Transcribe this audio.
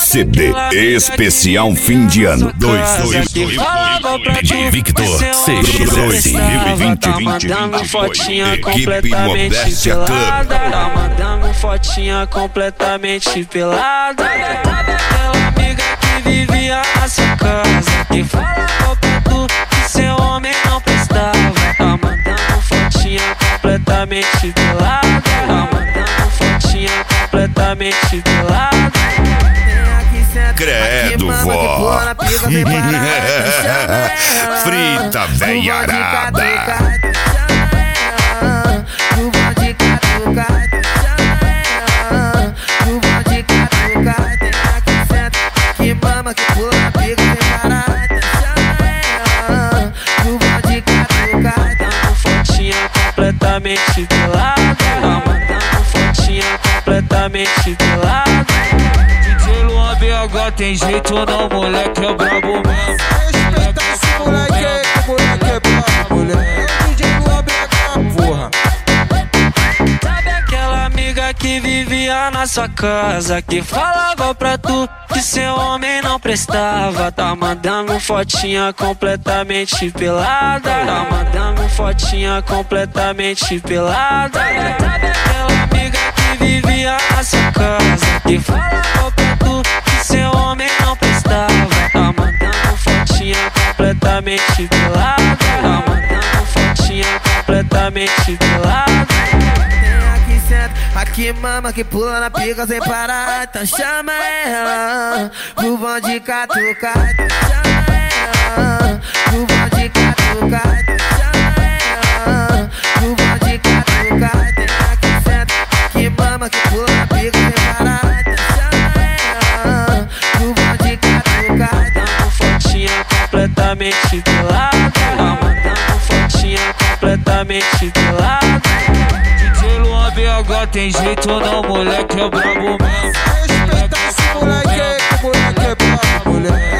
CD especial fim de ano 2022. DJ Victor CG 2020. Equipe Modéstia Club. Tá mandando fotinha completamente pelada. Aquela amiga que vivia na sua casa, que falava pra tu que seu homem não prestava. Tá mandando fotinha completamente pelada. Tá mandando fotinha completamente pelada. Credo, vó. Frita veiarada. Que mama, que pula na pica, vem parada. Tu vai de catuca, dando fotinha completamente pelada. Tá mandando fotinha completamente pelada. DJ Luan BH tem jeito não, moleque é brabo mesmo. Respeita esse moleque aí, que moleque é brabo, moleque. DJ Luan BH, porra. Sabe aquela amiga que vivia na sua casa, que falava pra tu que seu homem não prestava? Tá mandando fotinha completamente pelada. Tá mandando fotinha completamente pelada. Sabe aquela amiga que vivia na sua casa, que falava pra tu que seu homem não prestava? Tá mandando fotinha completamente pelada. Tá mandando fotinha completamente pelada. Aqui mama, que pula na pica sem parar. Então chama ela pro vão de catuca. Chama ela pro vão de catuca. Chama ela pro vão de catuca. Tem aqui senta, aqui mama, que pula na pica sem parar. Então chama ela pro vão de catuca. Dando fotinha completamente pelada. Tá mandando fotinha completamente pelada. BH tem jeito não, moleque é brabo mesmo. Respeita esse moleque aí, que moleque é brabo, moleque.